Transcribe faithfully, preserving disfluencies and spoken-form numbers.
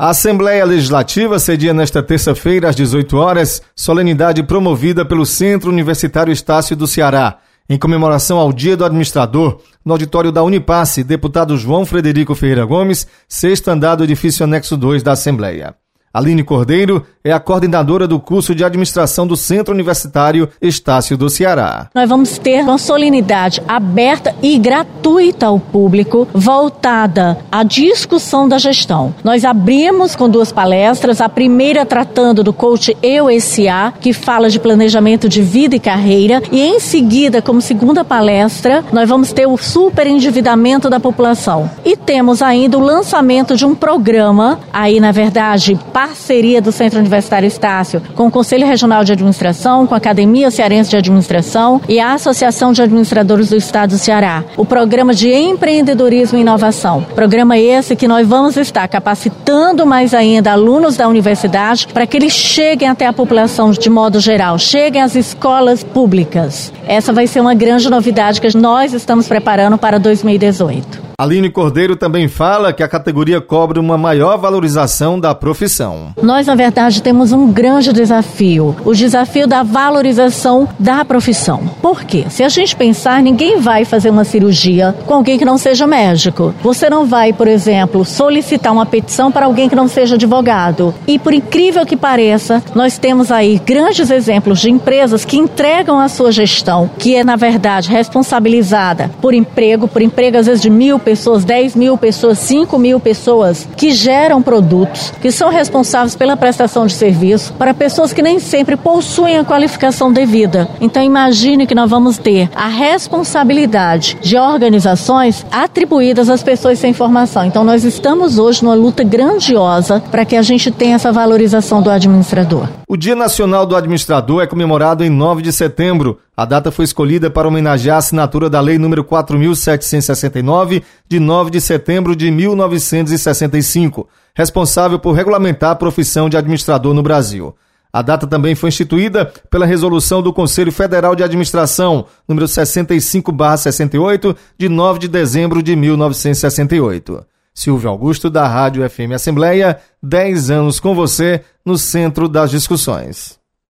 A Assembleia Legislativa cedia nesta terça-feira, às dezoito horas, solenidade promovida pelo Centro Universitário Estácio do Ceará. Em comemoração ao Dia do Administrador, no auditório da Unipasse, deputado João Frederico Ferreira Gomes, sexto andar do edifício anexo dois da Assembleia. Aline Cordeiro é a coordenadora do curso de administração do Centro Universitário Estácio do Ceará. Nós vamos ter uma solenidade aberta e gratuita ao público, voltada à discussão da gestão. Nós abrimos com duas palestras, a primeira tratando do coach Eu S A, que fala de planejamento de vida e carreira, e em seguida, como segunda palestra, nós vamos ter o superendividamento da população. E temos ainda o lançamento de um programa, aí na verdade, parceria do Centro Universitário Estácio com o Conselho Regional de Administração, com a Academia Cearense de Administração e a Associação de Administradores do Estado do Ceará. O programa de empreendedorismo e inovação. Programa esse que nós vamos estar capacitando mais ainda alunos da universidade para que eles cheguem até a população de modo geral, cheguem às escolas públicas. Essa vai ser uma grande novidade que nós estamos preparando para dois mil e dezoito. Aline Cordeiro também fala que a categoria cobra uma maior valorização da profissão. Nós, na verdade, temos um grande desafio, o desafio da valorização da profissão. Por quê? Se a gente pensar, ninguém vai fazer uma cirurgia com alguém que não seja médico. Você não vai, por exemplo, solicitar uma petição para alguém que não seja advogado. E, por incrível que pareça, nós temos aí grandes exemplos de empresas que entregam a sua gestão, que é, na verdade, responsabilizada por emprego, por emprego às vezes de mil pessoas, dez mil pessoas, cinco mil pessoas que geram produtos, que são responsáveis pela prestação de serviço para pessoas que nem sempre possuem a qualificação devida. Então imagine que nós vamos ter a responsabilidade de organizações atribuídas às pessoas sem formação. Então nós estamos hoje numa luta grandiosa para que a gente tenha essa valorização do administrador. O Dia Nacional do Administrador é comemorado em nove de setembro. A data foi escolhida para homenagear a assinatura da Lei número quatro mil setecentos e sessenta e nove, de nove de setembro de mil novecentos e sessenta e cinco, responsável por regulamentar a profissão de administrador no Brasil. A data também foi instituída pela resolução do Conselho Federal de Administração, número sessenta e cinco barra sessenta e oito, de nove de dezembro de mil novecentos e sessenta e oito. Silvio Augusto, da Rádio F M Assembleia, dez anos com você no centro das discussões.